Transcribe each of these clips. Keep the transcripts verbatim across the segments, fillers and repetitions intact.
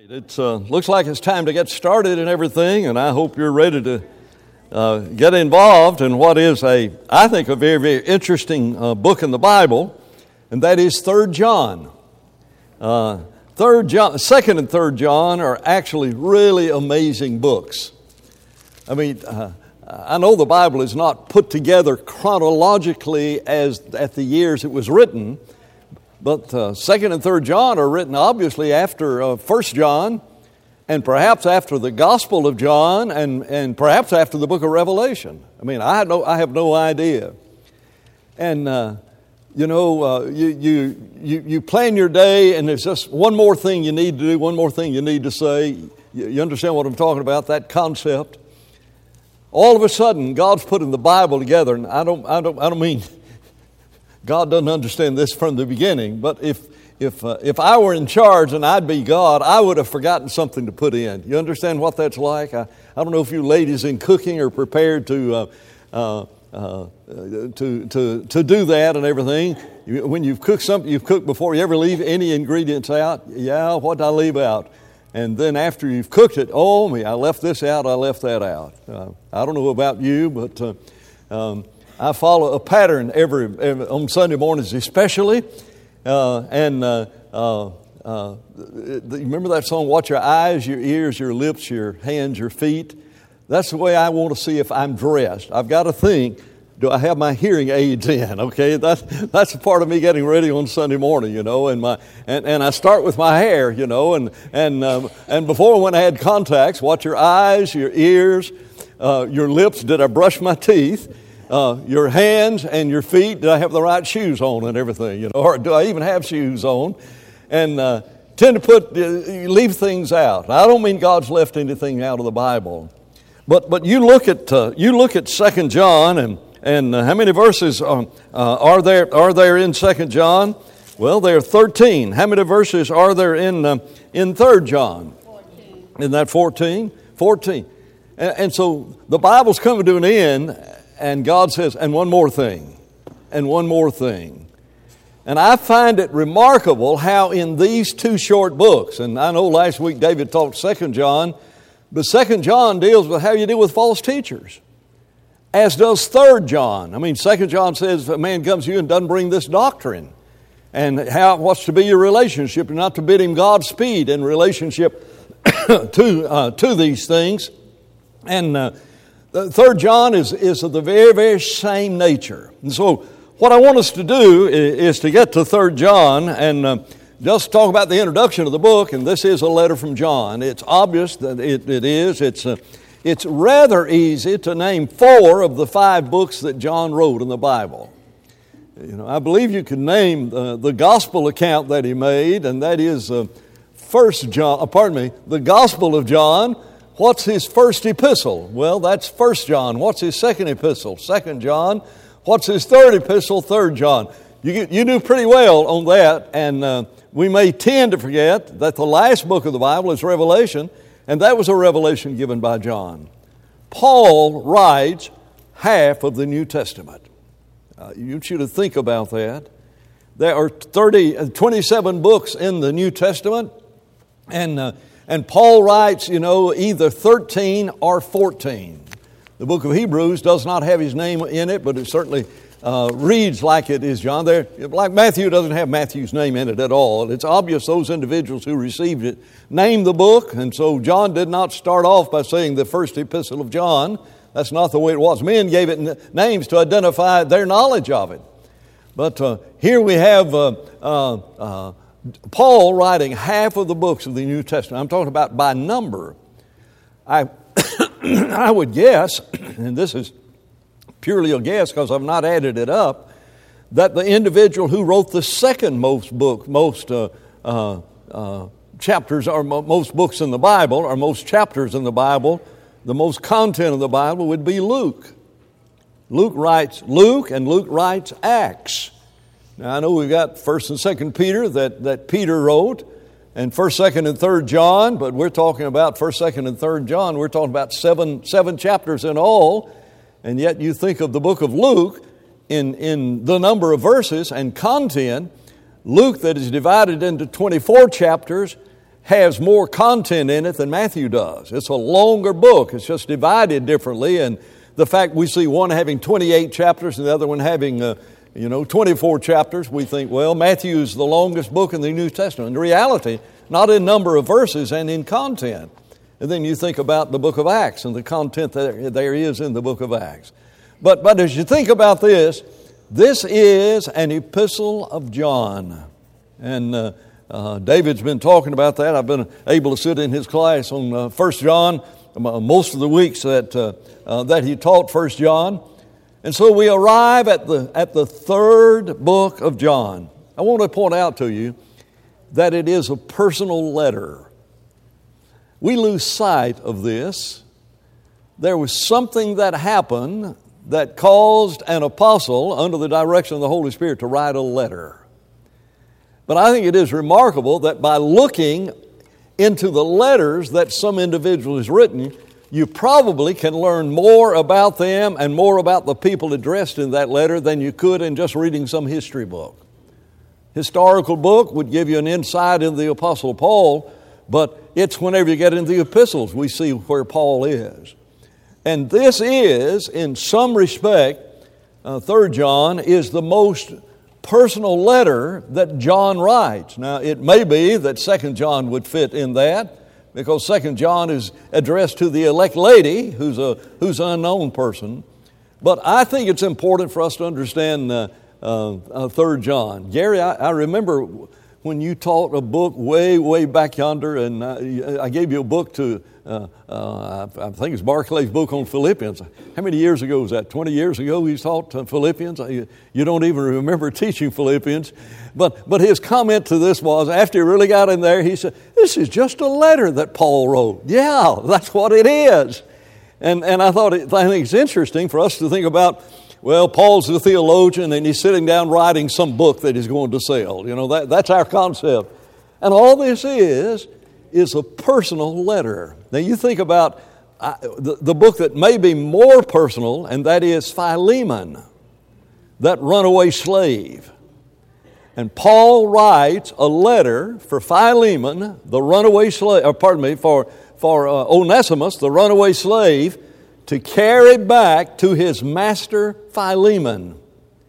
It uh, looks like it's time to get started and everything, and I hope you're ready to uh, get involved in what is a, I think, a very, very interesting uh, book in the Bible, and that is Third John. Uh, Third John, Second and Third John are actually really amazing books. I mean, uh, I know the Bible is not put together chronologically as at the years it was written. But uh, Second and Third John are written obviously after uh, First John, and perhaps after the Gospel of John, and, and perhaps after the Book of Revelation. I mean, I have no, I have no idea. And uh, you know, uh, you, you you you plan your day, and there's just one more thing you need to do, one more thing you need to say. You, you understand what I'm talking about? That concept. All of a sudden, God's putting the Bible together, and I don't, I don't, I don't mean. God doesn't understand this from the beginning, but if if uh, if I were in charge and I'd be God, I would have forgotten something to put in. You understand what that's like? I, I don't know if you ladies in cooking are prepared to uh, uh, uh, to to to do that and everything. You, when you've cooked something, you've cooked before you ever leave any ingredients out. Yeah, what did I leave out? And then after you've cooked it, oh me, I left this out, I left that out. Uh, I don't know about you, but. Uh, um, I follow a pattern every, every on Sunday mornings especially, uh, and uh, uh, uh, you remember that song, watch your eyes, your ears, your lips, your hands, your feet. That's the way I want to see if I'm dressed. I've got to think, do I have my hearing aids in? Okay, that's that's a part of me getting ready on Sunday morning, you know, and my and, and I start with my hair, you know, and and um, and before when I had contacts, watch your eyes, your ears, uh, your lips. Did I brush my teeth? Uh, your hands and your feet, do I have the right shoes on and everything, you know, or do I even have shoes on? And uh, tend to put, uh, leave things out. I don't mean God's left anything out of the Bible. But but you look at uh, you look at Second John, and and uh, how many verses uh, uh, are there are there in Second John? Well, there are thirteen. How many verses are there in uh, in Third John? fourteen. Isn't that fourteen? fourteen. And, and so the Bible's coming to an end. And God says, and one more thing, and one more thing. And I find it remarkable how in these two short books, and I know last week David taught Second John, but Second John deals with how you deal with false teachers, as does Third John. I mean, Second John says, if a man comes to you and doesn't bring this doctrine, and how what's to be your relationship, and not to bid him Godspeed in relationship to uh, to these things. And uh, Third John is, is of the very, very same nature. And so what I want us to do is, is to get to Third John and uh, just talk about the introduction of the book. And this is a letter from John. It's obvious that it, it is. It's, uh, it's rather easy to name four of the five books that John wrote in the Bible. You know, I believe you can name uh, the gospel account that he made, and that is uh, First John. Uh, pardon me, the Gospel of John. What's his first epistle? Well, that's First John. What's his second epistle? Second John. What's his third epistle? Third John. You get, you do pretty well on that, and uh, we may tend to forget that the last book of the Bible is Revelation, and that was a revelation given by John. Paul writes half of the New Testament. Uh, you want you to think about that. There are thirty, twenty-seven books in the New Testament, and uh, And Paul writes, you know, either thirteen or fourteen. The book of Hebrews does not have his name in it, but it certainly uh, reads like it is John. There, like Matthew doesn't have Matthew's name in it at all. It's obvious those individuals who received it named the book, and so John did not start off by saying the first epistle of John. That's not the way it was. Men gave it n- names to identify their knowledge of it. But uh, here we have Uh, uh, uh, Paul writing half of the books of the New Testament. I'm talking about by number. I I would guess, and this is purely a guess because I've not added it up, that the individual who wrote the second most book, most uh, uh, uh, chapters or mo- most books in the Bible, or most chapters in the Bible, the most content of the Bible would be Luke. Luke writes Luke, and Luke writes Acts. Now, I know we've got First and Second Peter that, that Peter wrote, and First, Second, and Third John, but we're talking about First, Second, and Third John. We're talking about seven seven chapters in all, and yet you think of the book of Luke in, in the number of verses and content. Luke, that is divided into twenty-four chapters, has more content in it than Matthew does. It's a longer book. It's just divided differently. And the fact we see one having twenty-eight chapters and the other one having, uh, you know, twenty-four chapters, we think, well, Matthew is the longest book in the New Testament. In reality, not in number of verses and in content. And then you think about the book of Acts and the content that there is in the book of Acts. But, but as you think about this, this is an epistle of John. And uh, uh, David's been talking about that. I've been able to sit in his class on uh, First John most of the weeks that uh, uh, that he taught First John. And so we arrive at the at the third book of John. I want to point out to you that it is a personal letter. We lose sight of this. There was something that happened that caused an apostle, under the direction of the Holy Spirit, to write a letter. But I think it is remarkable that by looking into the letters that some individual has written, you probably can learn more about them and more about the people addressed in that letter than you could in just reading some history book. Historical book would give you an insight into the Apostle Paul, but it's whenever you get into the epistles we see where Paul is. And this is, in some respect, uh, Third John is the most personal letter that John writes. Now, it may be that Second John would fit in that, because Second John is addressed to the elect lady, who's a who's an unknown person. But I think it's important for us to understand uh, uh, uh, Third John. Gary, I, I remember when you taught a book way, way back yonder, and I, I gave you a book to, uh, uh, I think it's Barclay's book on Philippians. How many years ago was that? twenty years ago he taught Philippians? You, you don't even remember teaching Philippians. But, but his comment to this was, after he really got in there, he said, this is just a letter that Paul wrote. Yeah, that's what it is. And, and I thought it, I think it's interesting for us to think about, well, Paul's a theologian and he's sitting down writing some book that he's going to sell. You know, that, that's our concept. And all this is, is a personal letter. Now you think about uh, the, the book that may be more personal, and that is Philemon, that runaway slave. And Paul writes a letter for Philemon, the runaway slave, or pardon me, for, for uh, Onesimus, the runaway slave, to carry back to his master Philemon.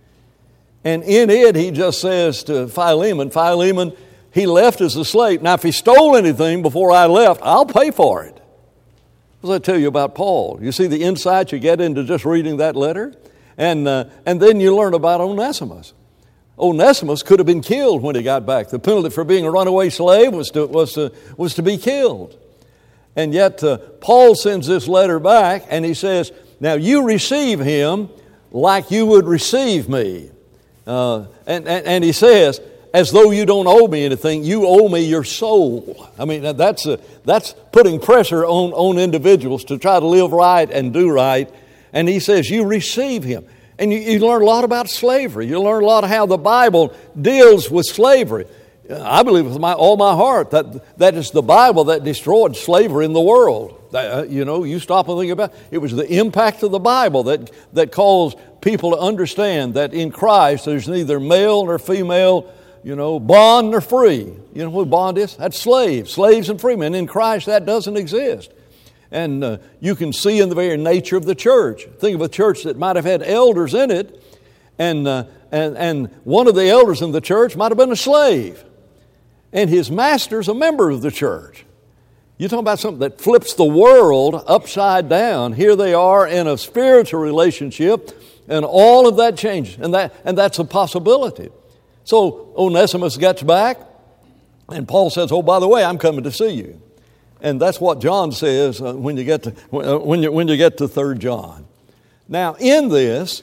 And in it, he just says to Philemon, Philemon, he left as a slave. Now, if he stole anything before I left, I'll pay for it. What does that tell you about Paul? You see the insight you get into just reading that letter? And, uh, and then you learn about Onesimus. Onesimus could have been killed when he got back. The penalty for being a runaway slave was to, was to, was to be killed. And yet uh, Paul sends this letter back and he says, now you receive him like you would receive me. Uh, and, and, and he says, as though you don't owe me anything, you owe me your soul. I mean, that's, a, that's putting pressure on, on individuals to try to live right and do right. And he says, you receive him. And you, you learn a lot about slavery. You learn a lot of how the Bible deals with slavery. I believe with my, all my heart that that is the Bible that destroyed slavery in the world. Uh, you know, you stop and think about it. It was the impact of the Bible that, that caused people to understand that in Christ there's neither male nor female, you know, bond nor free. You know what bond is? That's slaves, slaves and freemen. In Christ that doesn't exist. And uh, you can see in the very nature of the church. Think of a church that might have had elders in it, and, uh, and, and one of the elders in the church might have been a slave, and his master's a member of the church. You're talking about something that flips the world upside down. Here they are in a spiritual relationship, and all of that changes, and, that, and that's a possibility. So Onesimus gets back, and Paul says, oh, by the way, I'm coming to see you. And that's what John says uh, when you get to uh, when you when you get to Third John. Now, in this,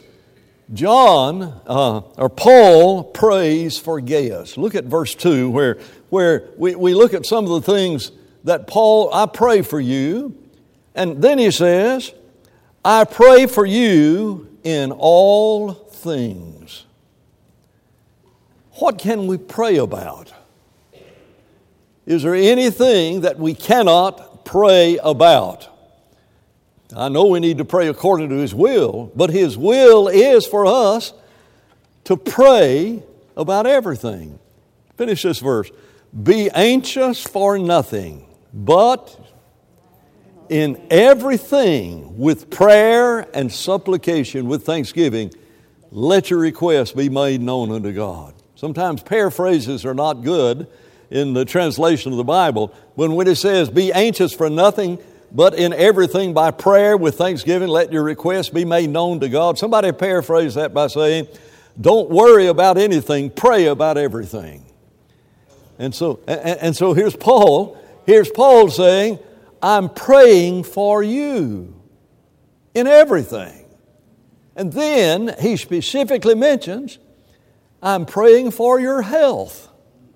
John uh, or Paul prays for Gaius. Look at verse two, where where we, we look at some of the things that Paul, I pray for you, and then he says, I pray for you in all things. What can we pray about? Is there anything that we cannot pray about? I know we need to pray according to His will, but His will is for us to pray about everything. Finish this verse. Be anxious for nothing, but in everything with prayer and supplication, with thanksgiving, let your requests be made known unto God. Sometimes paraphrases are not good in the translation of the Bible. When when it says, be anxious for nothing, but in everything by prayer with thanksgiving, let your requests be made known to God. Somebody paraphrased that by saying, don't worry about anything, pray about everything. And so, and, and so here's Paul. Here's Paul saying, I'm praying for you in everything. And then he specifically mentions, I'm praying for your health.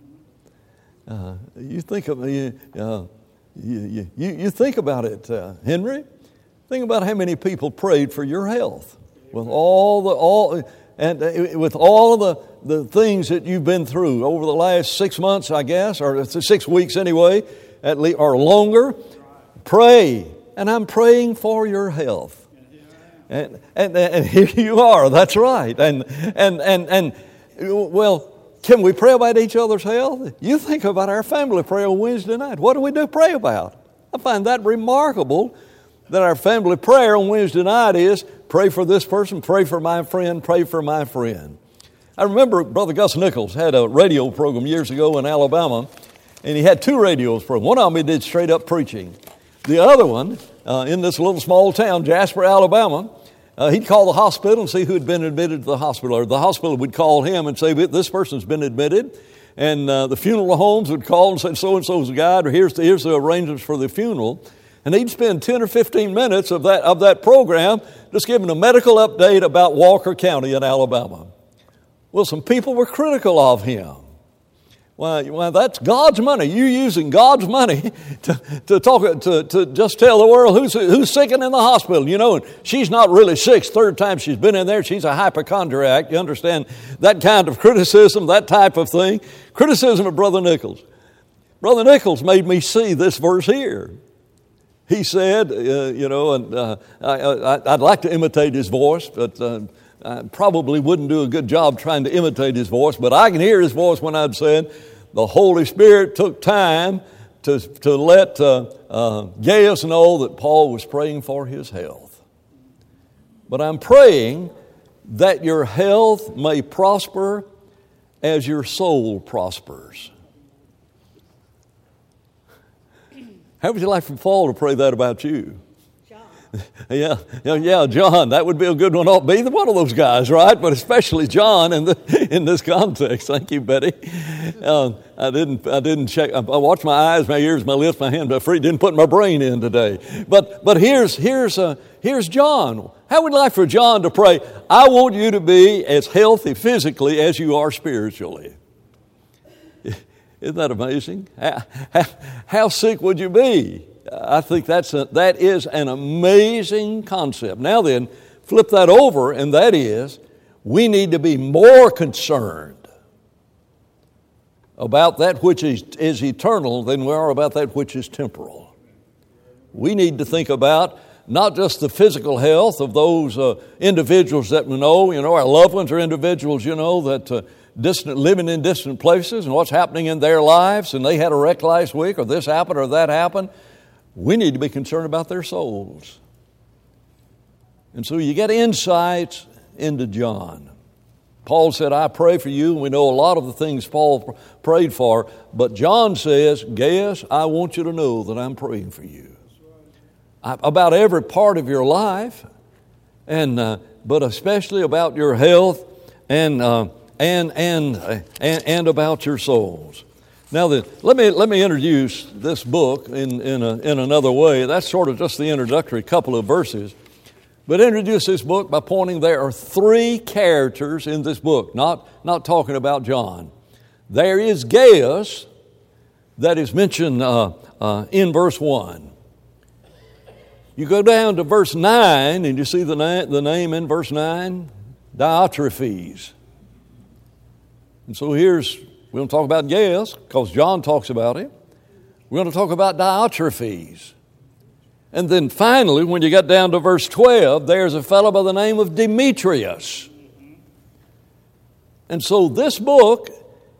Uh, you think of uh, you, you, you think about it, uh, Henry. Think about how many people prayed for your health with all the all and uh, with all of the, the things that you've been through over the last six months, I guess, or six weeks anyway, at least or longer. Pray, and I'm praying for your health. And, and, and here you are, that's right. And, and, and, and, well, can we pray about each other's health? You think about our family prayer on Wednesday night. What do we do pray about? I find that remarkable that our family prayer on Wednesday night is pray for this person, pray for my friend, pray for my friend. I remember Brother Gus Nichols had a radio program years ago in Alabama, and he had two radios program. One of them he did straight up preaching. The other one, uh, in this little small town, Jasper, Alabama, uh, he'd call the hospital and see who had been admitted to the hospital. Or the hospital would call him and say, this person's been admitted. And uh, the funeral homes would call and say, so-and-so's the guy, or here's the, here's the arrangements for the funeral. And he'd spend ten or fifteen minutes of that, of that program just giving a medical update about Walker County in Alabama. Well, some people were critical of him. Well, well, that's God's money. You're using God's money to, to talk to, to just tell the world who's who's sick and in the hospital. You know, and she's not really sick. Third time she's been in there, she's a hypochondriac. You understand that kind of criticism, that type of thing. Criticism of Brother Nichols. Brother Nichols made me see this verse here. He said, uh, you know, and uh, I, I, I'd like to imitate his voice, but uh, I probably wouldn't do a good job trying to imitate his voice, but I can hear his voice when I'd said, the Holy Spirit took time to, to let uh, uh, Gaius know that Paul was praying for his health. But I'm praying that your health may prosper as your soul prospers. How would you like for Paul to pray that about you? Yeah, yeah, yeah, John, that would be a good one. Ought to be one of those guys, right? But especially John in the in this context. Thank you, Betty. Uh, I didn't, I didn't check. I watched my eyes, my ears, my lips, my hand, but free didn't put my brain in today. But but here's here's uh, here's John. How would you like for John to pray? I want you to be as healthy physically as you are spiritually. Isn't that amazing? How, how, how sick would you be? I think that's a, that is an amazing concept. Now then, flip that over, and that is, we need to be more concerned about that which is, is eternal than we are about that which is temporal. We need to think about not just the physical health of those uh, individuals that we know. You know, our loved ones are individuals, you know, that uh, distant, living in distant places and what's happening in their lives, and they had a wreck last week, or this happened, or that happened. We need to be concerned about their souls. And so you get insights into John. Paul said, I pray for you. And we know a lot of the things Paul prayed for. But John says, Gaius, I want you to know that I'm praying for you. I, about every part of your life, and uh, but especially about your health and, uh, and, and, uh, and, and about your souls. Now, then, let me let me introduce this book in in, a, in another way. That's sort of just the introductory couple of verses. But introduce this book by pointing there are three characters in this book, not, not talking about John. There is Gaius that is mentioned uh, uh, in verse one. You go down to verse nine, and you see the, na- the name in verse nine, Diotrephes. And so here's... We're going to talk about Gaius because John talks about him. We're going to talk about Diotrephes. And then finally, when you get down to verse twelve, there's a fellow by the name of Demetrius. And so this book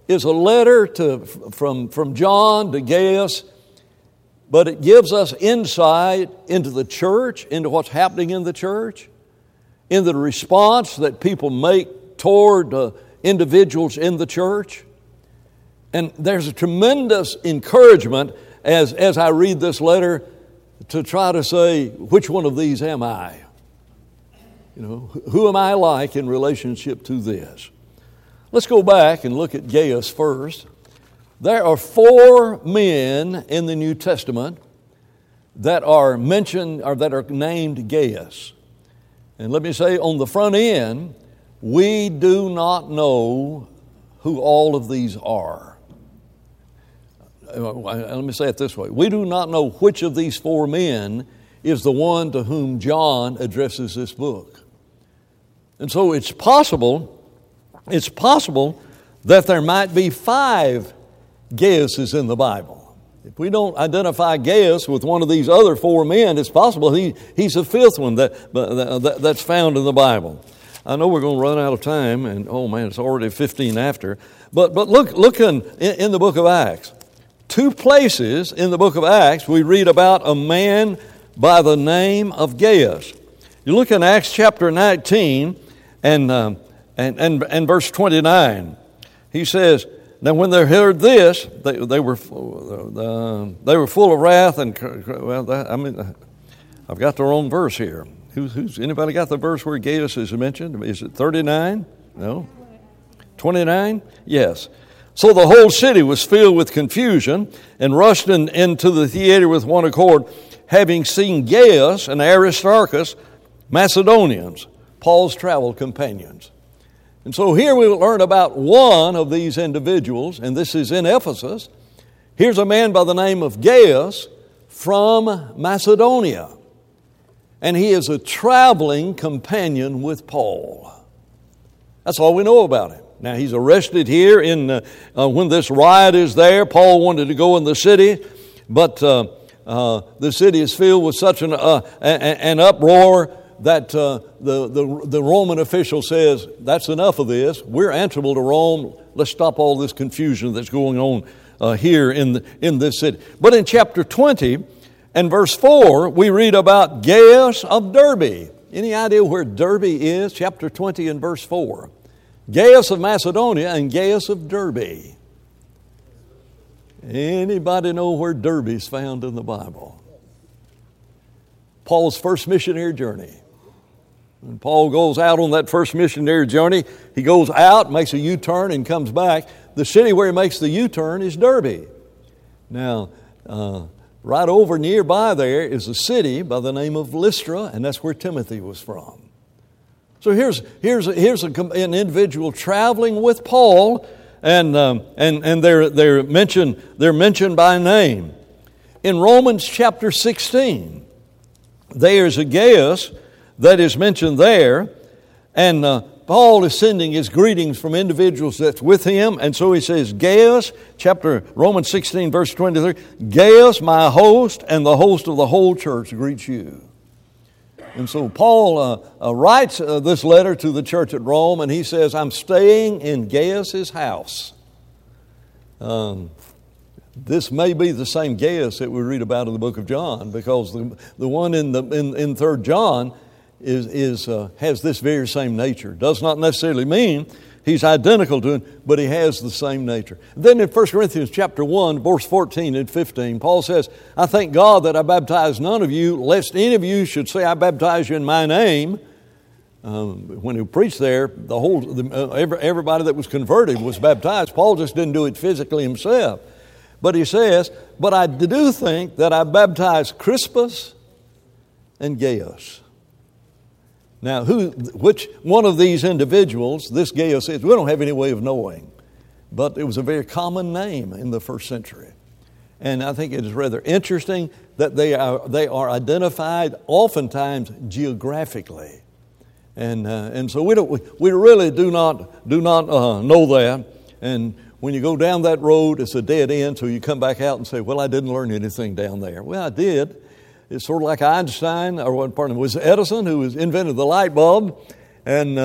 is a letter to, from, from John to Gaius, but it gives us insight into the church, into what's happening in the church, in the response that people make toward uh, individuals in the church. And there's a tremendous encouragement as, as I read this letter to try to say, which one of these am I? You know, who am I like in relationship to this? Let's go back and look at Gaius first. There are four men in the New Testament that are mentioned or that are named Gaius. And let me say on the front end, we do not know who all of these are. Let me say it this way. We do not know which of these four men is the one to whom John addresses this book. And so it's possible, it's possible that there might be five Gaiuses in the Bible. If we don't identify Gaius with one of these other four men, it's possible he, he's the fifth one that, that that's found in the Bible. I know we're going to run out of time, and oh man, it's already fifteen after. But but look look in, in the book of Acts. Two places in the book of Acts we read about a man by the name of Gaius. You look in Acts chapter nineteen and um, and, and and verse twenty-nine. He says, now when they heard this, they, they were uh, they were full of wrath and well, that, I mean, I've got the wrong verse here. Who's, who's anybody got the verse where Gaius is mentioned? Is it thirty-nine? No. twenty-nine? Yes. So the whole city was filled with confusion and rushed in, into the theater with one accord, having seen Gaius and Aristarchus, Macedonians, Paul's travel companions. And so here we learn about one of these individuals, and this is in Ephesus. Here's a man by the name of Gaius from Macedonia. And he is a traveling companion with Paul. That's all we know about him. Now, he's arrested here in uh, uh, when this riot is there. Paul wanted to go in the city, but uh, uh, the city is filled with such an, uh, an uproar that uh, the, the, the Roman official says, that's enough of this. We're answerable to Rome. Let's stop all this confusion that's going on uh, here in, the, in this city. But in chapter twenty and verse four, we read about Gaius of Derbe. Any idea where Derbe is? Chapter twenty and verse four. Gaius of Macedonia and Gaius of Derbe. Anybody know where Derbe is found in the Bible? Paul's first missionary journey. When Paul goes out on that first missionary journey, he goes out, makes a U-turn, and comes back. The city where he makes the U-turn is Derbe. Now, uh, right over nearby there is a city by the name of Lystra, and that's where Timothy was from. So here's here's here's a, an individual traveling with Paul, and um, and and they're they're mentioned they're mentioned by name. In Romans chapter sixteen, there's a Gaius that is mentioned there, and uh, Paul is sending his greetings from individuals that's with him, and so he says, Gaius, chapter Romans sixteen, verse twenty-three, Gaius, my host, and the host of the whole church greets you. And so Paul uh, uh, writes uh, this letter to the church at Rome, and he says, I'm staying in Gaius' house. Um, this may be the same Gaius that we read about in the book of John, because the, the one in the in, in Third John is, is uh, has this very same nature. Does not necessarily mean he's identical to him, but he has the same nature. Then in First Corinthians chapter one, verse fourteen and fifteen, Paul says, I thank God that I baptize none of you, lest any of you should say I baptize you in my name. Um, when he preached there, the whole the, uh, every, everybody that was converted was baptized. Paul just didn't do it physically himself. But he says, but I do think that I baptized Crispus and Gaius. Now, who, which one of these individuals, this Gaius is, we don't have any way of knowing. But it was a very common name in the first century. And I think it is rather interesting that they are, they are identified oftentimes geographically. And, uh, and so we, don't, we, we really do not, do not uh, know that. And when you go down that road, it's a dead end, so you come back out and say, well, I didn't learn anything down there. Well, I did. It's sort of like Einstein, or pardon me, it was Edison who was invented the light bulb, and uh,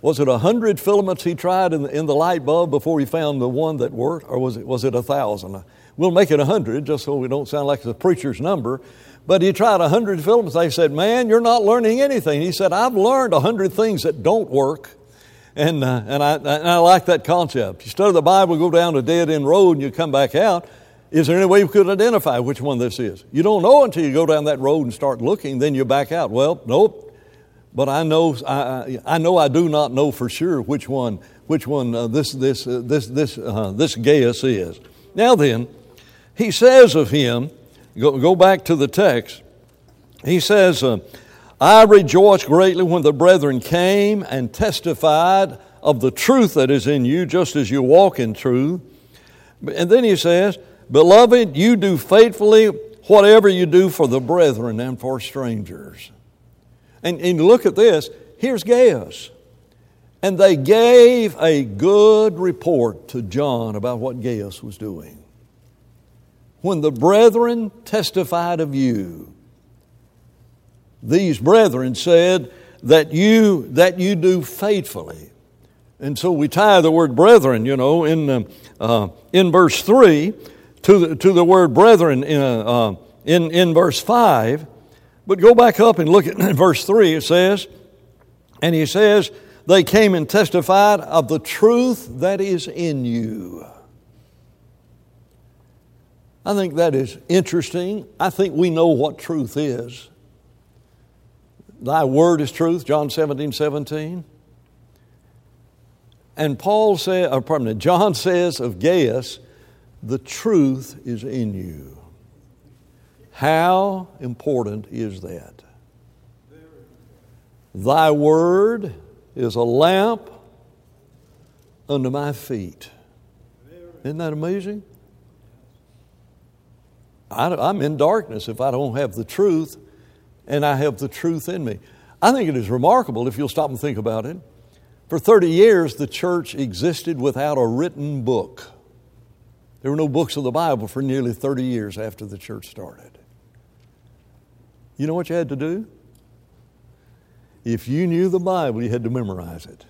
was it a hundred filaments he tried in the, in the light bulb before he found the one that worked, or was it was it a thousand? We'll make it a hundred just so we don't sound like the preacher's number. But he tried a hundred filaments. They said, "Man, you're not learning anything." He said, "I've learned a hundred things that don't work." And uh, and I and I like that concept. You study the Bible, go down a dead end road, and you come back out. Is there any way you could identify which one this is? You don't know until you go down that road and start looking. Then you back out. Well, nope. But I know, I, I know, I do not know for sure which one, which one uh, this this uh, this this uh, this Gaius is. Now then, he says of him, go, go back to the text. He says, uh, "I rejoiced greatly when the brethren came and testified of the truth that is in you, just as you walk in truth." And then he says, "Beloved, you do faithfully whatever you do for the brethren and for strangers." And, and look at this. Here's Gaius. And they gave a good report to John about what Gaius was doing. When the brethren testified of you, these brethren said that you that you do faithfully. And so we tie the word brethren, you know, in uh, uh, in verse three to the, to the word brethren in uh, in in verse five. But go back up and look at verse three. It says, and he says, "They came and testified of the truth that is in you." I think that is interesting. I think we know what truth is. Thy word is truth, John seventeen seventeen. And Paul said, or pardon me, John says of Gaius, the truth is in you. How important is that? Thy word is a lamp unto my feet. Isn't that amazing? I, I'm in darkness if I don't have the truth, and I have the truth in me. I think it is remarkable if you'll stop and think about it. For thirty years, the church existed without a written book. There were no books of the Bible for nearly thirty years after the church started. You know what you had to do? If you knew the Bible, you had to memorize it.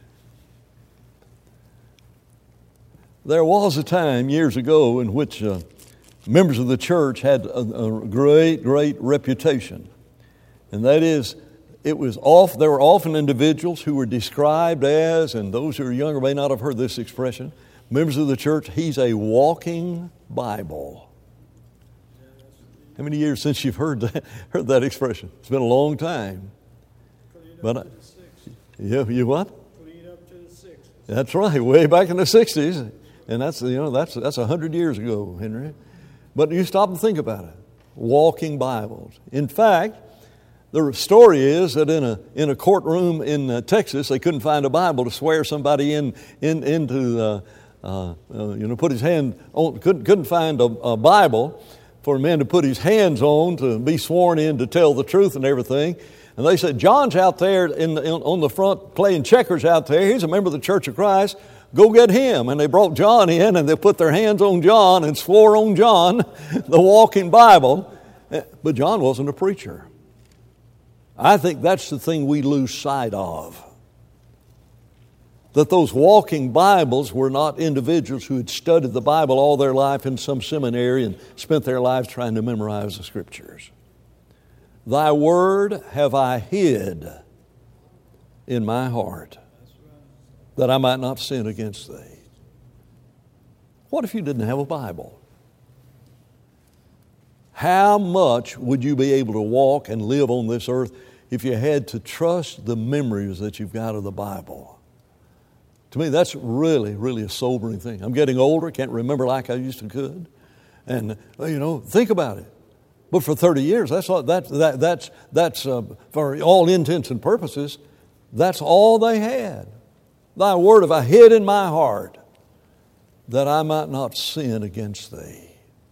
There was a time years ago in which uh, members of the church had a, a great, great reputation. And that is, it was off, there were often individuals who were described as, and those who are younger may not have heard this expression, members of the church, he's a walking Bible. How many years since you've heard that, heard that expression? It's been a long time. But I, you, you what? Clean up to the sixties. That's right, way back in the sixties, and that's you know that's that's a hundred years ago, Henry. But you stop and think about it. Walking Bibles. In fact, the story is that in a in a courtroom in uh, Texas, they couldn't find a Bible to swear somebody in in into uh, uh, uh, you know put his hand on. Couldn't couldn't find a, a Bible for a man to put his hands on to be sworn in to tell the truth and everything. And they said, John's out there in the, in, on the front playing checkers out there. He's a member of the Church of Christ. Go get him. And they brought John in and they put their hands on John and swore on John, the walking Bible. But John wasn't a preacher. I think that's the thing we lose sight of. That those walking Bibles were not individuals who had studied the Bible all their life in some seminary and spent their lives trying to memorize the Scriptures. Thy word have I hid in my heart, that I might not sin against thee. What if you didn't have a Bible? How much would you be able to walk and live on this earth if you had to trust the memories that you've got of the Bible? To me, that's really, really a sobering thing. I'm getting older, can't remember like I used to could. And, you know, think about it. But for thirty years, that's all, that, that, that's, that's uh, for all intents and purposes, that's all they had. Thy word have I hid in my heart, that I might not sin against thee.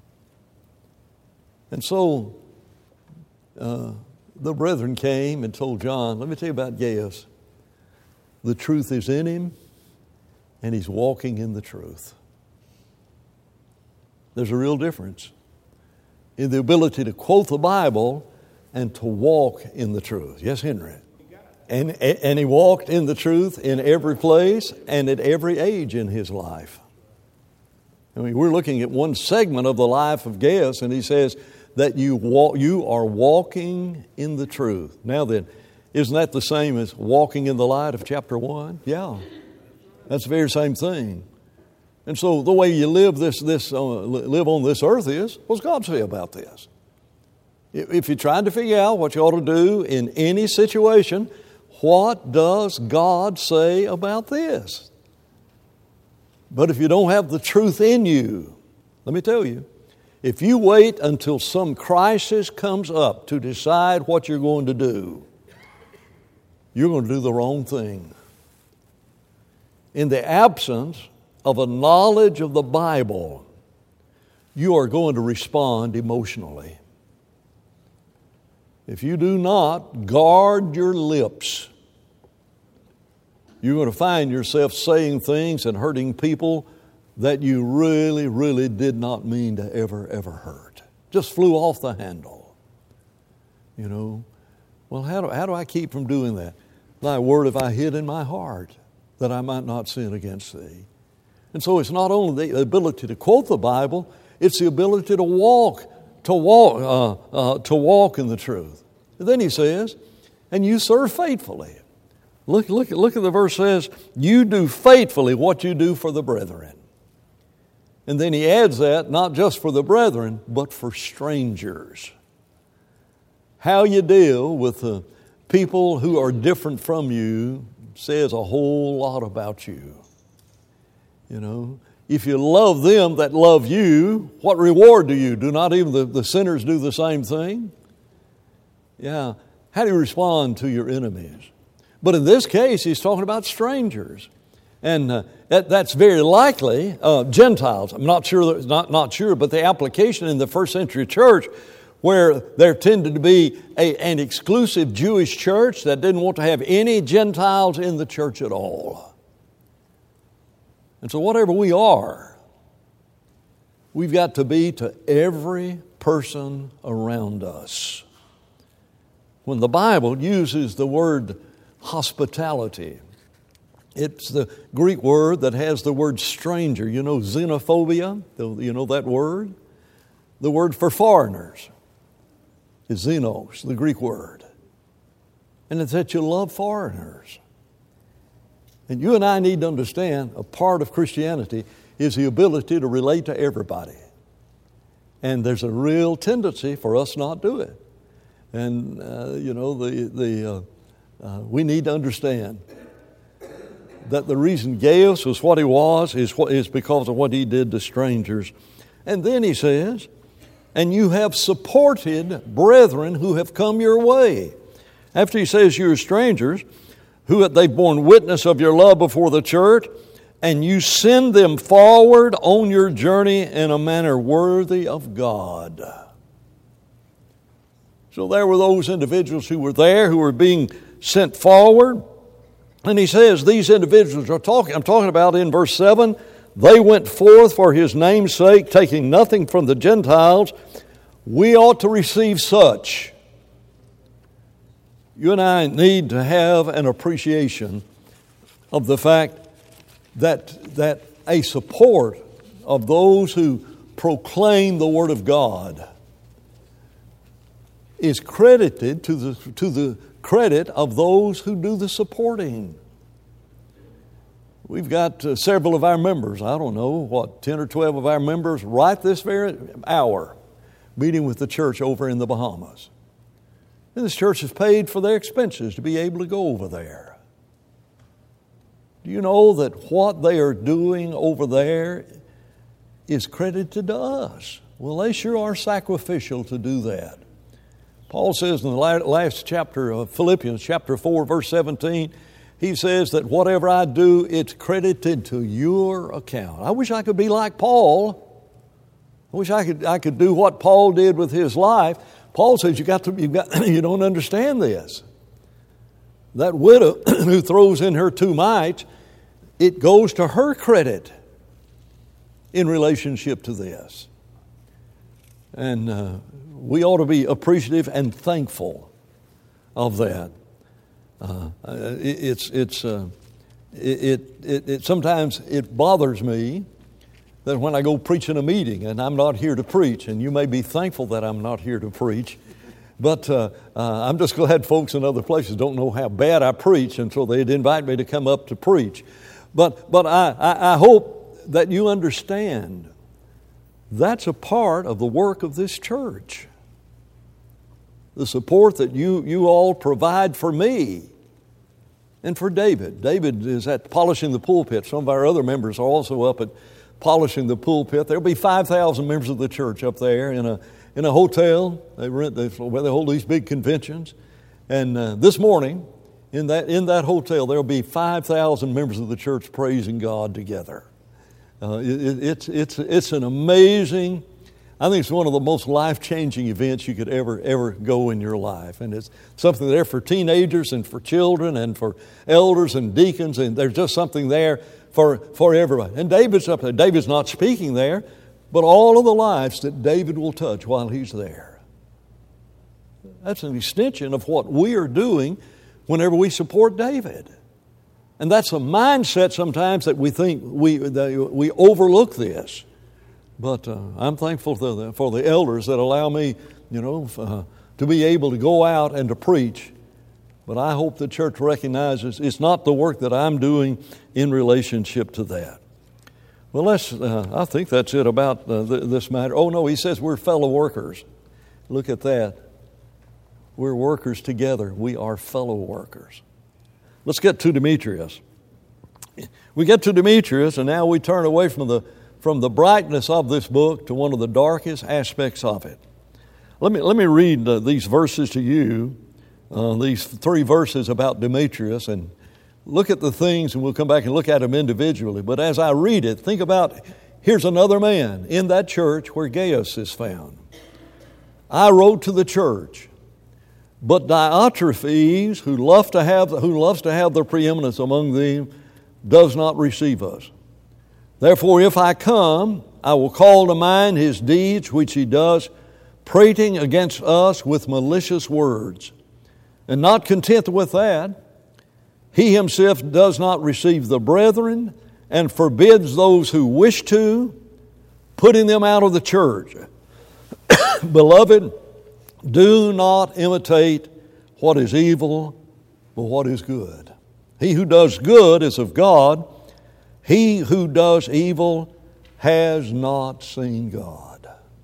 And so uh, the brethren came and told John, let me tell you about Gaius. The truth is in him, and he's walking in the truth. There's a real difference in the ability to quote the Bible and to walk in the truth. Yes, Henry? And, and he walked in the truth in every place and at every age in his life. I mean, we're looking at one segment of the life of Gaius, and he says that you walk, you are walking in the truth. Now then, isn't that the same as walking in the light of chapter one? Yeah, that's the very same thing. And so the way you live this this uh, live on this earth is, what's God say about this? If you tried to figure out what you ought to do in any situation, what does God say about this? But if you don't have the truth in you, let me tell you, if you wait until some crisis comes up to decide what you're going to do, you're going to do the wrong thing. In the absence of a knowledge of the Bible, you are going to respond emotionally. If you do not guard your lips, you're going to find yourself saying things and hurting people that you really, really did not mean to ever, ever hurt. Just flew off the handle. You know, well, how do, how do I keep from doing that? Thy word have I hid in my heart, that I might not sin against thee. And so it's not only the ability to quote the Bible, it's the ability to walk, to walk, uh, uh, to walk in the truth. And then he says, and you serve faithfully. Look, look, look at the verse says, you do faithfully what you do for the brethren. And then he adds that, not just for the brethren, but for strangers. How you deal with the people who are different from you says a whole lot about you. You know, if you love them that love you, what reward do you? Do not even the, the sinners do the same thing? Yeah. How do you respond to your enemies? But in this case, he's talking about strangers. And uh, that, that's very likely uh, Gentiles. I'm not sure, not, not sure, but the application in the first century church, where there tended to be a, an exclusive Jewish church that didn't want to have any Gentiles in the church at all. And so whatever we are, we've got to be to every person around us. When the Bible uses the word hospitality, it's the Greek word that has the word stranger. You know, xenophobia, you know that word? The word for foreigners is xenos, the Greek word. And it's that you love foreigners. And you and I need to understand a part of Christianity is the ability to relate to everybody. And there's a real tendency for us not to do it. And, uh, you know, the, the, uh, uh, we need to understand that the reason Gaius was what he was is, what, is because of what he did to strangers. And then he says, and you have supported brethren who have come your way. After he says you're strangers, who they've borne witness of your love before the church, and you send them forward on your journey in a manner worthy of God. So there were those individuals who were there, who were being sent forward. And he says these individuals are talking, I'm talking about in verse seven, they went forth for his name's sake, taking nothing from the Gentiles. We ought to receive such. You and I need to have an appreciation of the fact that, that a support of those who proclaim the Word of God is credited to the, to the credit of those who do the supporting. We've got uh, several of our members, I don't know, what, ten or twelve of our members right this very hour meeting with the church over in the Bahamas. And this church has paid for their expenses to be able to go over there. Do you know that what they are doing over there is credited to us? Well, they sure are sacrificial to do that. Paul says in the last chapter of Philippians, chapter four, verse seventeen, he says that whatever I do, it's credited to your account. I wish I could be like Paul. I wish I could I could do what Paul did with his life. Paul says you got to you got you don't understand this. That widow who throws in her two mites, it goes to her credit in relationship to this. And uh, we ought to be appreciative and thankful of that. Uh, it, it's it's uh, it, it it sometimes it bothers me that when I go preach in a meeting and I'm not here to preach, and you may be thankful that I'm not here to preach, but uh, uh, I'm just glad folks in other places don't know how bad I preach, and so they'd invite me to come up to preach. But but I, I, I hope that you understand that's a part of the work of this church. The support that you, you all provide for me and for David. David is at polishing the pulpit. Some of our other members are also up at polishing the pulpit. There'll be five thousand members of the church up there in a in a hotel. They rent they, where they hold these big conventions. And uh, this morning, in that in that hotel, there'll be five thousand members of the church praising God together. Uh, it, it's it's it's an amazing. I think it's one of the most life-changing events you could ever, ever go in your life. And it's something there for teenagers and for children and for elders and deacons, and there's just something there for, for everyone. And David's up there. David's not speaking there, but all of the lives that David will touch while he's there. That's an extension of what we are doing whenever we support David. And that's a mindset sometimes that we think we, that we overlook this. But uh, I'm thankful for the, for the elders that allow me, you know, uh, to be able to go out and to preach. But I hope the church recognizes it's not the work that I'm doing in relationship to that. Well, let's, uh, I think that's it about uh, th- this matter. Oh, no, he says we're fellow workers. Look at that. We're workers together. We are fellow workers. Let's get to Demetrius. We get to Demetrius, and now we turn away from the from the brightness of this book to one of the darkest aspects of it. Let me let me read uh, these verses to you, uh, these three verses about Demetrius, and look at the things, and we'll come back and look at them individually. But as I read it, think about, here's another man in that church where Gaius is found. I wrote to the church, but Diotrephes, who loves to have who loves to have the preeminence among them, does not receive us. Therefore, if I come, I will call to mind his deeds which he does, prating against us with malicious words. And not content with that, he himself does not receive the brethren and forbids those who wish to, putting them out of the church. Beloved, do not imitate what is evil, but what is good. He who does good is of God. He who does evil has not seen God.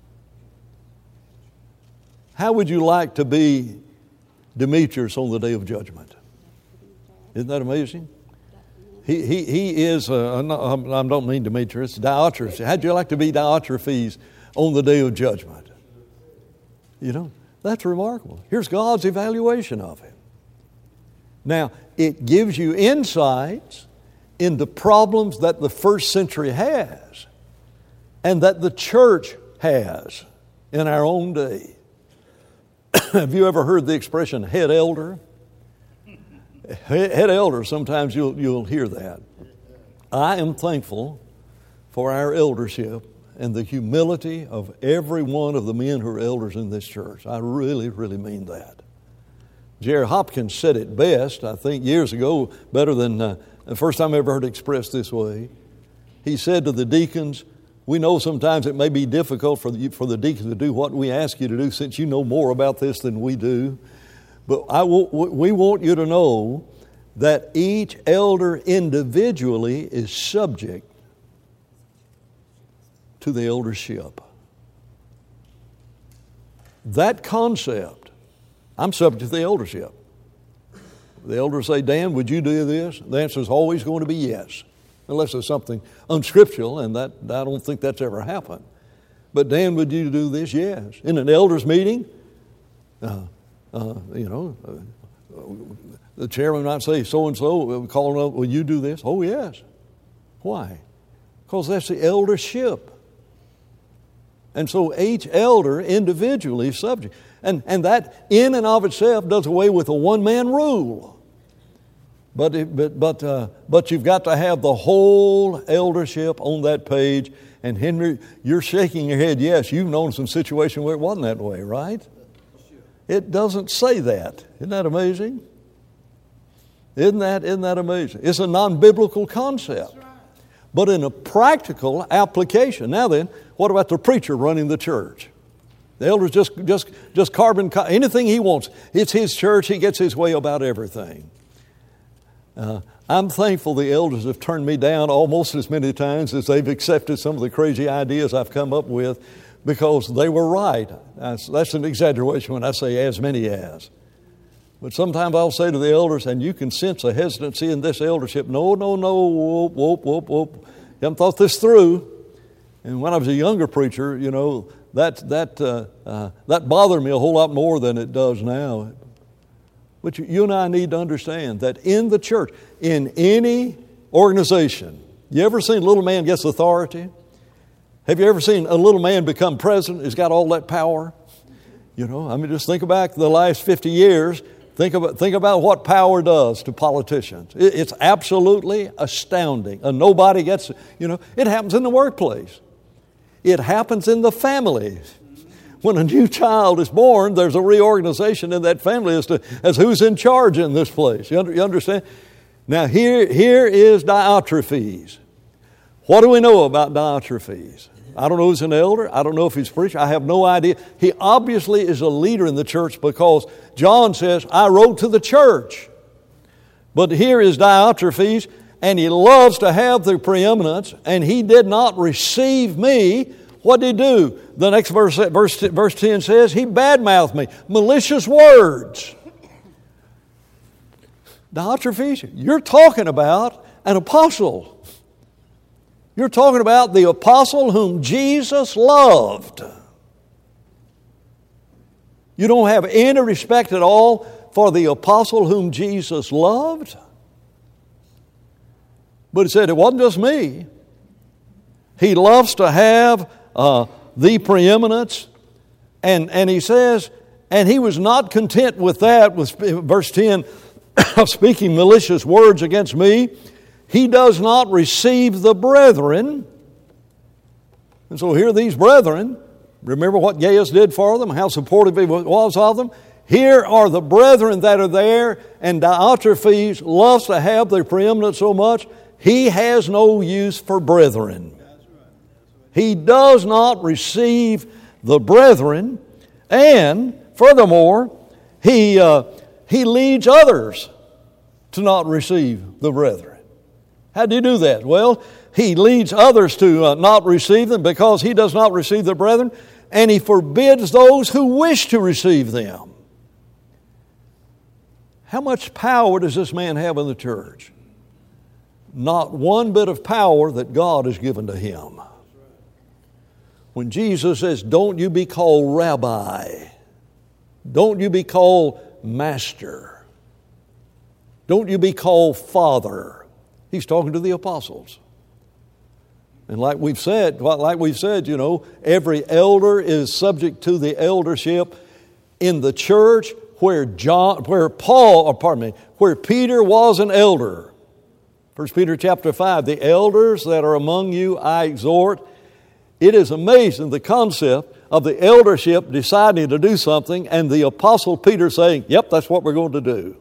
How would you like to be Demetrius on the day of judgment? Isn't that amazing? He he he is, uh, I don't mean Demetrius, Diotrephes. How'd you like to be Diotrephes on the day of judgment? You know, that's remarkable. Here's God's evaluation of him. Now, it gives you insights into problems that the first century has and that the church has in our own day. Have you ever heard the expression head elder? Head elder, sometimes you'll, you'll hear that. I am thankful for our eldership and the humility of every one of the men who are elders in this church. I really, really mean that. Jerry Hopkins said it best, I think, years ago, better than uh, the first time I ever heard it expressed this way. He said to the deacons, we know sometimes it may be difficult for the, for the deacons to do what we ask you to do since you know more about this than we do. But I w- we want you to know that each elder individually is subject to the eldership. That concept, I'm subject to the eldership. The elders say, Dan, would you do this? The answer is always going to be yes, unless there's something unscriptural, and that I don't think that's ever happened. But Dan, would you do this? Yes. In an elders meeting, uh, uh, you know, uh, the chairman might say, so-and-so, calling up, will you do this? Oh, yes. Why? Because that's the eldership. And so each elder individually is subject. And, and that in and of itself does away with a one-man rule. But it, but but uh, but you've got to have the whole eldership on that page. And Henry, you're shaking your head. Yes, you've known some situation where it wasn't that way, right? It doesn't say that. Isn't that amazing? Isn't that, isn't that amazing? It's a non-biblical concept. But in a practical application. Now then, what about the preacher running the church? The elders just, just, just carbon, anything he wants. It's his church. He gets his way about everything. Uh, I'm thankful the elders have turned me down almost as many times as they've accepted some of the crazy ideas I've come up with, because they were right. That's, that's an exaggeration when I say as many as. But sometimes I'll say to the elders, and you can sense a hesitancy in this eldership. No, no, no, whoop, whoop, whoop, whoop. You haven't thought this through. And when I was a younger preacher, you know, that that uh, uh, that bothered me a whole lot more than it does now. But you, you and I need to understand that in the church, in any organization, you ever seen a little man gets authority? Have you ever seen a little man become president? He's got all that power. You know, I mean, just think back the last fifty years. Think about, think about what power does to politicians. It, it's absolutely astounding. And nobody gets, you know, it happens in the workplace. It happens in the family. When a new child is born, there's a reorganization in that family as to as who's in charge in this place. You, under, you understand? Now here, here is Diotrephes. What do we know about Diotrephes? I don't know if he's an elder. I don't know if he's a preacher. I have no idea. He obviously is a leader in the church, because John says, I wrote to the church. But here is Diotrephes, and he loves to have the preeminence, and he did not receive me. What did he do? The next verse, verse, verse ten says, he badmouthed me. Malicious words. Diotrephes, you're talking about an apostle. You're talking about the apostle whom Jesus loved. You don't have any respect at all for the apostle whom Jesus loved? But he said, it wasn't just me. He loves to have uh, the preeminence. And, and he says, and he was not content with that, with verse ten, of speaking malicious words against me. He does not receive the brethren. And so here these brethren, remember what Gaius did for them, how supportive he was of them? Here are the brethren that are there, and Diotrephes loves to have their preeminence so much, he has no use for brethren. He does not receive the brethren, and furthermore, he, uh, he leads others to not receive the brethren. How do you do that? Well, he leads others to uh, not receive them because he does not receive the brethren, and he forbids those who wish to receive them. How much power does this man have in the church? Not one bit of power that God has given to him. When Jesus says, don't you be called rabbi, don't you be called master, don't you be called father. He's talking to the apostles. And like we've said, like we've said, you know, every elder is subject to the eldership in the church where John, where Paul, or pardon me, where Peter was an elder. First Peter chapter five, the elders that are among you I exhort. It is amazing the concept of the eldership deciding to do something and the apostle Peter saying, yep, that's what we're going to do.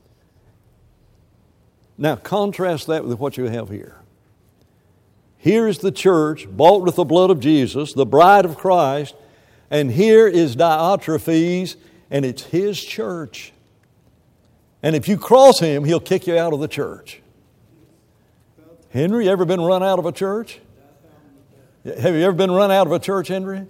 Now, contrast that with what you have here. Here is the church, bought with the blood of Jesus, the bride of Christ, and here is Diotrephes, and it's his church. And if you cross him, he'll kick you out of the church. Henry, you ever been run out of a church? Have you ever been run out of a church, Henry?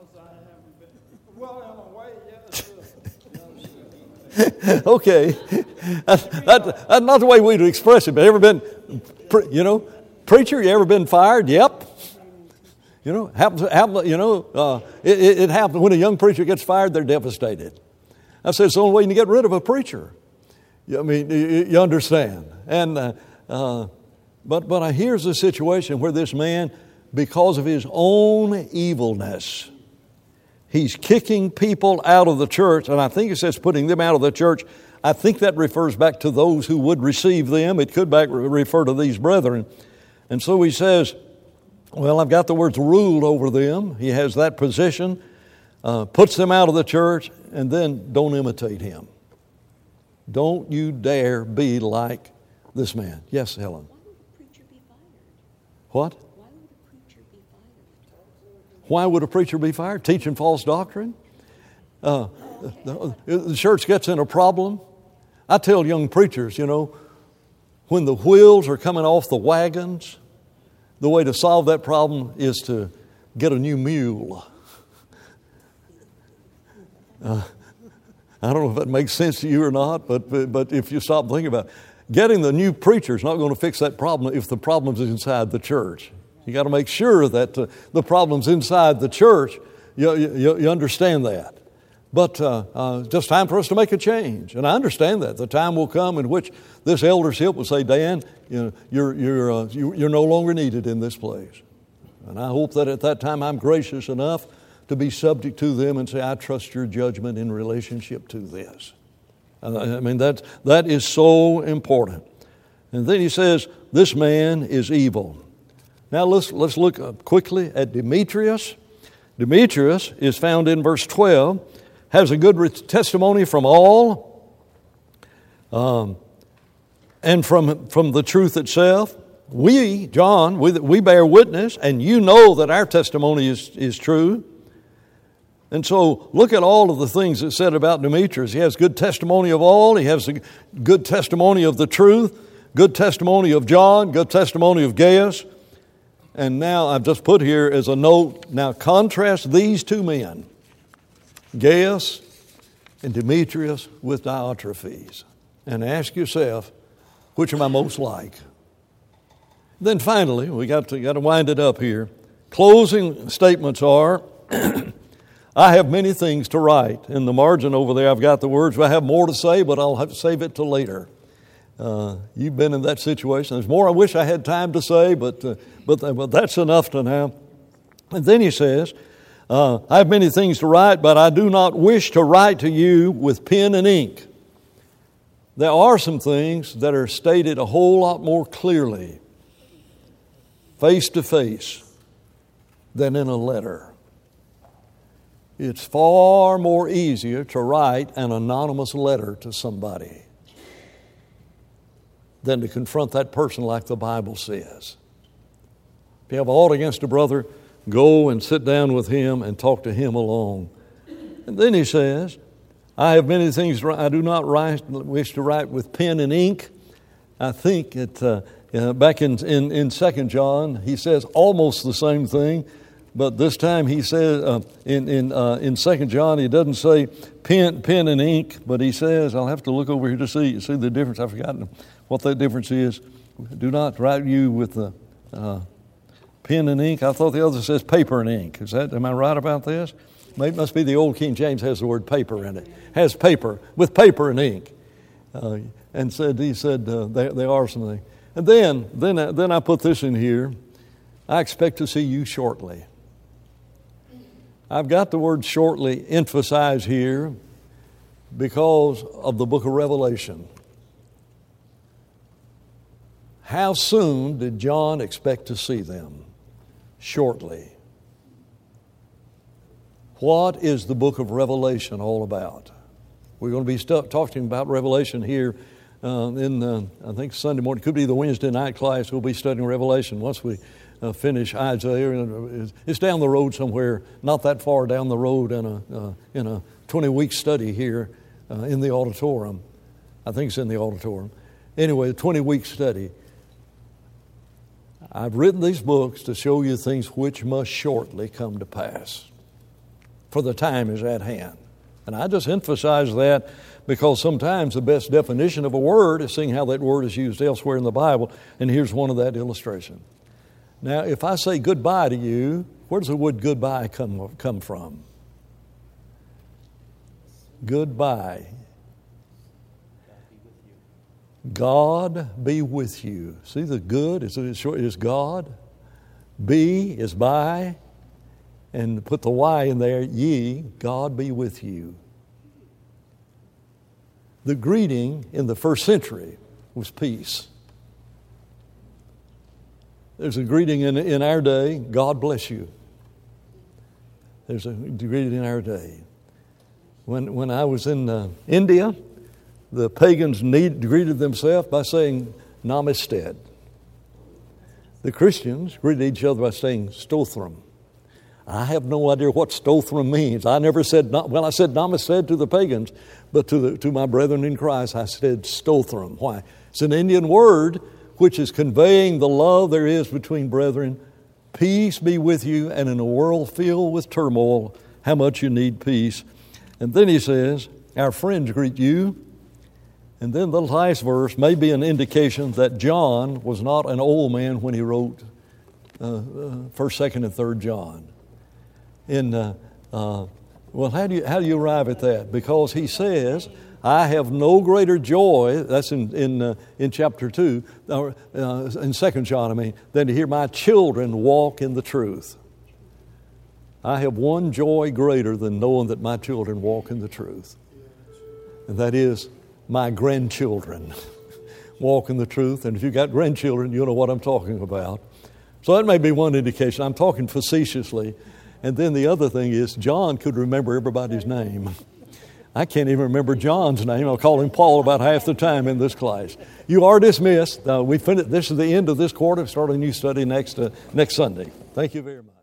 Okay, that's, that, that's not the way we'd express it, but ever been, you know, preacher, you ever been fired? Yep. You know, happens, happens, you know, uh, it, it happens when a young preacher gets fired, they're devastated. I said it's the only way you can get rid of a preacher. I mean, you, you understand. And uh, uh, but but here's the situation where this man, because of his own evilness, he's kicking people out of the church, and I think it says putting them out of the church. I think that refers back to those who would receive them. It could back refer to these brethren. And so he says, well, I've got the words ruled over them. He has that position, uh, puts them out of the church, and then don't imitate him. Don't you dare be like this man. Yes, Helen. Why would a preacher be fired? What? Why would a preacher be fired? Why would a preacher be fired? Teaching false doctrine? Uh, the, the church gets in a problem. I tell young preachers, you know, when the wheels are coming off the wagons, the way to solve that problem is to get a new mule. Uh, I don't know if that makes sense to you or not, but, but but if you stop thinking about it, getting the new preacher is not going to fix that problem if the problem's inside the church. You got to make sure that uh, the problem's inside the church. You, you, you understand that. But uh, uh, just time for us to make a change. And I understand that. The time will come in which this eldership will say, Dan, you know, you're, you're, uh, you, you're no longer needed in this place. And I hope that at that time I'm gracious enough to be subject to them and say, I trust your judgment in relationship to this. Uh, I mean, that, that is so important. And then he says, this man is evil. Now let's, let's look quickly at Demetrius. Demetrius is found in verse twelve, has a good testimony from all, um, and from, from the truth itself. We, John, we, we bear witness, and you know that our testimony is, is true. And so look at all of the things that's said about Demetrius. He has good testimony of all. He has a good testimony of the truth, good testimony of John, good testimony of Gaius. And now I've just put here as a note, now contrast these two men, Gaius and Demetrius, with Diotrephes, and ask yourself, which am I most like? Then finally, we got to, got to wind it up here. Closing statements are, I have many things to write. In the margin over there, I've got the words, I have more to say, but I'll have to save it till later. Uh, you've been in that situation. There's more I wish I had time to say, but, uh, but, but that's enough to now. And then he says, uh, I have many things to write, but I do not wish to write to you with pen and ink. There are some things that are stated a whole lot more clearly, face to face, than in a letter. It's far more easier to write an anonymous letter to somebody than to confront that person like the Bible says. If you have aught against a brother, go and sit down with him and talk to him alone. And then he says, I have many things I do not write, wish to write with pen and ink. I think that uh, uh, back in, in, in Second John, he says almost the same thing. But this time he says, uh, in in uh, in Second John, he doesn't say pen pen and ink, but he says, I'll have to look over here to see. You see the difference? I've forgotten what that difference is. Do not write you with the uh, pen and ink. I thought the other says paper and ink. Is that? Am I right about this? Maybe it must be the old King James has the word paper in it. Has paper with paper and ink. Uh, and said he said uh, there there are some things. And then then I, then I put this in here. I expect to see you shortly. I've got the word shortly emphasized here because of the book of Revelation. How soon did John expect to see them? Shortly. What is the book of Revelation all about? We're going to be st- talking about Revelation here uh, in, uh, I think, Sunday morning. It could be the Wednesday night class. We'll be studying Revelation once we Uh, finish Isaiah. It's down the road somewhere, not that far down the road in a uh, in a twenty-week study here uh, in the auditorium. I think it's in the auditorium. Anyway, a twenty-week study. I've written these books to show you things which must shortly come to pass, for the time is at hand. And I just emphasize that because sometimes the best definition of a word is seeing how that word is used elsewhere in the Bible. And here's one of that illustration. Now, if I say goodbye to you, where does the word goodbye come, come from? Goodbye. God be with you. See, the good is, is God. Be is by. And put the Y in there, ye, God be with you. The greeting in the first century was peace. There's a greeting in, in our day, God bless you. There's a greeting in our day. When when I was in uh, India, the pagans need, greeted themselves by saying namaste. The Christians greeted each other by saying stothram. I have no idea what stothram means. I never said, well, I said namaste to the pagans, but to, the, to my brethren in Christ, I said stothram. Why? It's an Indian word which is conveying the love there is between brethren. Peace be with you, and in a world filled with turmoil, how much you need peace. And then he says, our friends greet you. And then the last verse may be an indication that John was not an old man when he wrote uh, uh, First, Second, and Third John. In uh, uh, well, how do you how do you arrive at that? Because he says, "I have no greater joy." That's in in uh, in chapter two, or uh, in Second John. I mean, than to hear my children walk in the truth. I have one joy greater than knowing that my children walk in the truth, and that is my grandchildren walk in the truth. And if you've got grandchildren, you'll know what I'm talking about. So that may be one indication. I'm talking facetiously. And then the other thing is, John could remember everybody's name. I can't even remember John's name. I'll call him Paul about half the time in this class. You are dismissed. Uh, we finished. This is the end of this quarter. Start a new study next uh, next Sunday. Thank you very much.